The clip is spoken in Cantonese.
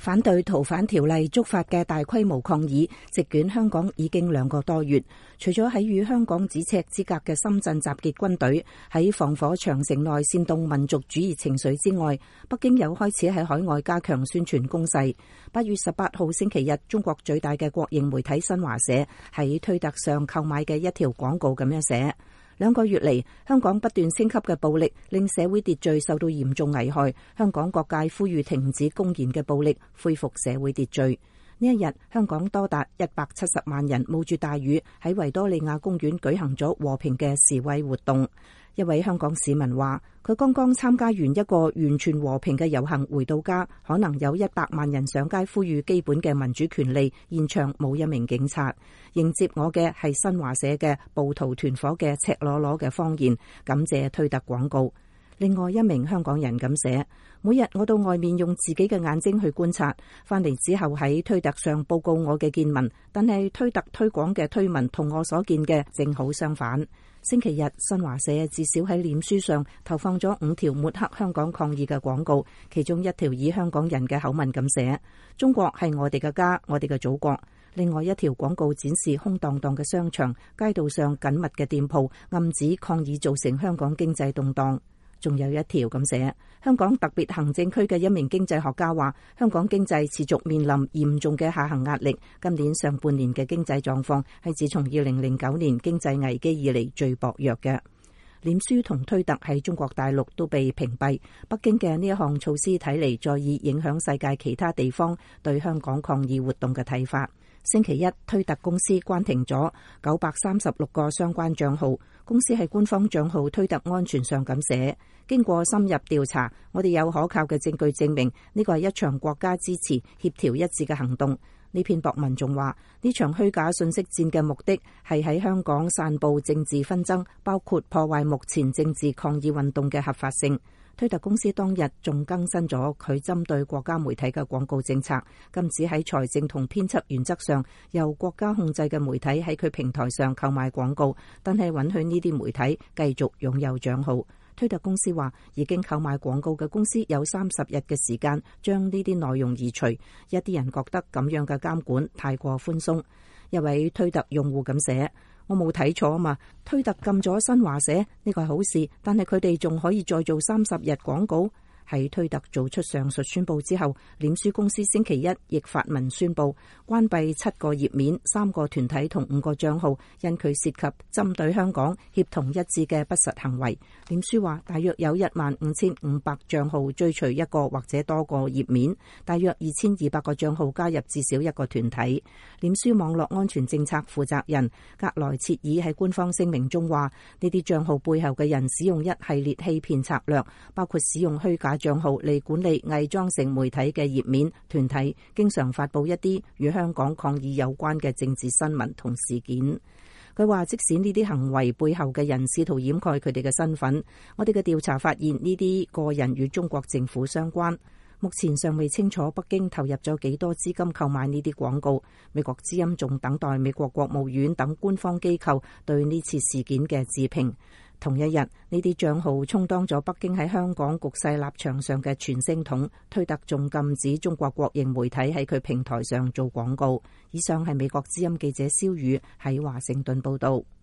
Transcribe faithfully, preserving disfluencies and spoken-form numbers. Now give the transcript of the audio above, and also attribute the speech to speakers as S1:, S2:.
S1: 反對逃犯條例觸發嘅大規模抗議席捲香港已經兩個多月。除咗喺與香港咫尺之隔嘅深圳集結軍隊，喺防火長城內煽動民族主義情緒之外，北京又開始喺海外加強宣傳攻勢。八月十八號星期日，中國最大嘅國營媒體新華社喺推特上購買嘅一條廣告咁樣寫：兩個月嚟，香港不斷升級嘅暴力令社會秩序受到嚴重危害。香港各界呼籲停止公然嘅暴力，恢復社會秩序。呢一日，香港多達一百七十萬人冒住大雨喺維多利亞公園舉行咗和平嘅示威活動。一位香港市民話，佢剛剛參加完一個完全和平嘅遊行，回到家可能有一百萬人上街呼籲基本嘅民主權利，現場冇一名警察。迎接我嘅係新華社嘅暴徒團伙嘅赤裸裸嘅謊言，感謝推特廣告。另外一名香港人咁寫：每日我到外面用自己嘅眼睛去觀察，翻嚟之後喺推特上報告我嘅見聞，但係推特推廣嘅推文同我所見嘅正好相反。星期日，新華社至少喺臉書上投放咗五條抹黑香港抗議嘅廣告，其中一條以香港人嘅口吻咁寫：中國係我哋嘅家，我哋嘅祖國。另外一條廣告展示空蕩蕩嘅商場、街道上緊密嘅店鋪，暗指抗議造成香港經濟動盪。仲有一條咁寫：香港特別行政區嘅一名經濟學家話，香港經濟持續面臨嚴重嘅下行壓力。今年上半年嘅經濟狀況係自從二零零九年經濟危機以嚟最薄弱嘅。臉書同推特喺中國大陸都被屏蔽。北京嘅呢一項措施睇嚟再以影響世界其他地方對香港抗議活動嘅睇法。星期一，推特公司關停咗九百三十六個相關賬號。公司喺官方賬號推特安全上咁寫：經過深入調查，我哋有可靠嘅證據證明呢個係一場國家支持、協調一致嘅行動。呢篇博文仲話，呢場虛假信息戰嘅目的係喺香港散佈政治紛爭，包括破壞目前政治抗議運動嘅合法性。推特公司當日仲更新咗佢針對國家媒體嘅廣告政策，禁止喺財政同編輯原則上由國家控制嘅媒體喺佢平台上購買廣告，但係允許呢啲媒體繼續擁有賬號。推特公司話，已經購買廣告嘅公司有三十日嘅時間將呢啲內容移除。一啲人覺得咁樣嘅監管太過寬鬆。一位推特用戶咁寫：我冇睇錯啊嘛，推特禁咗新華社，呢個係好事，但係佢哋仲可以再做三十日廣告。喺推特做出上述宣佈之後，臉書公司星期一亦發文宣佈關閉七個頁面、三個團體同五個賬號，因佢涉及針對香港協同一致嘅不實行為。臉書話，大約有一萬五千五百賬號追隨一個或者多個頁面，大約二千二百個賬號加入至少一個團體。臉書網絡安全政策負責人格萊切爾喺官方聲明中話，呢啲賬號背後嘅人使用一系列欺騙策略，包括使用虛假賬號嚟管理偽裝成媒體嘅頁面，團體經常發佈一啲與香港抗議有關嘅政治新聞同事件。佢話，即使呢啲行為背後嘅人試圖掩蓋佢哋嘅身份，我哋嘅調查發現呢啲個人與中國政府相關。目前尚未清楚北京投入咗幾多資金購買呢啲廣告。美國之音仲等待美國國務院等官方機構對呢次事件嘅置評。同一日，呢啲賬號充當咗北京喺香港局勢立場上嘅傳聲筒。推特仲禁止中國國營媒體喺佢平台上做廣告。以上係美國之音記者蕭宇喺華盛頓報道。